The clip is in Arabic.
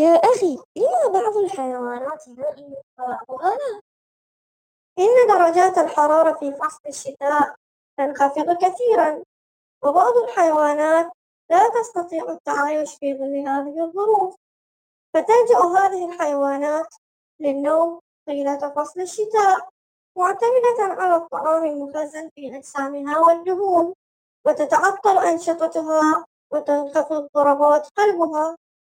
يا أخي، لم بعض الحيوانات يؤذي بعضها؟ إن درجات الحرارة في فصل الشتاء تنخفض كثيرا، وبعض الحيوانات لا تستطيع التعايش في ظل هذه الظروف، فتلجأ هذه الحيوانات للنوم طيلة فصل الشتاء، معتمدة على الطعام المخزن في أجسامها والدهون، وتتعطل أنشطتها وتنخفض ضربات قلبها.